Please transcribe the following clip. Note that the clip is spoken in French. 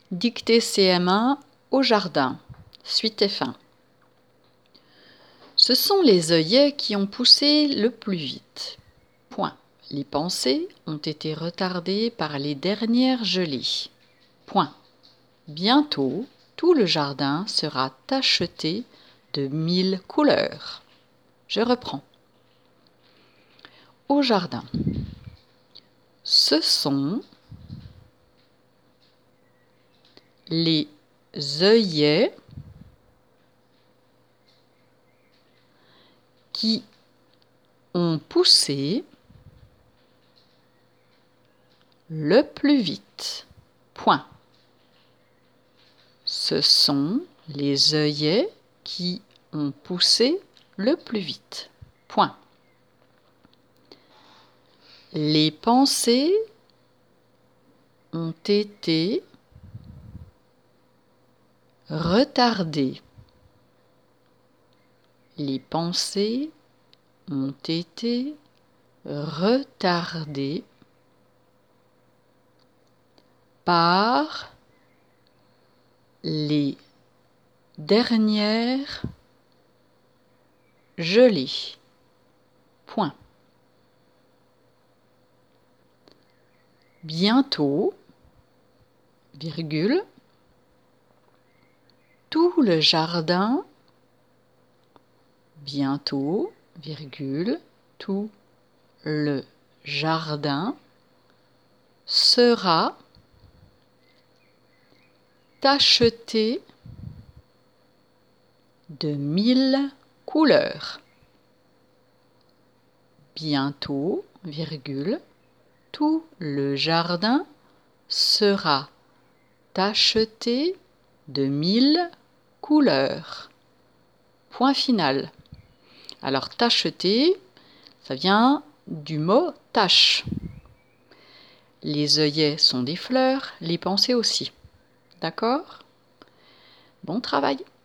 Dictée CM1 au jardin. Suite et fin. Ce sont les œillets qui ont poussé le plus vite. Point. Les pensées ont été retardées par les dernières gelées. Point. Bientôt, tout le jardin sera tacheté de 1000 couleurs. Je reprends. Au jardin. Ce sont les œillets qui ont poussé le plus vite. Point. Ce sont les œillets qui ont poussé le plus vite. Point. Les pensées ont été retardées. Les pensées ont été retardées par les dernières gelées. Point. Bientôt, virgule, tout le jardin, bientôt, virgule, tout le jardin sera tacheté de 1000 couleurs. Bientôt, virgule, tout le jardin sera tacheté de 1000 couleurs. Point final. Alors, tacheté, ça vient du mot tache. Les œillets sont des fleurs, les pensées aussi. D'accord ? Bon travail.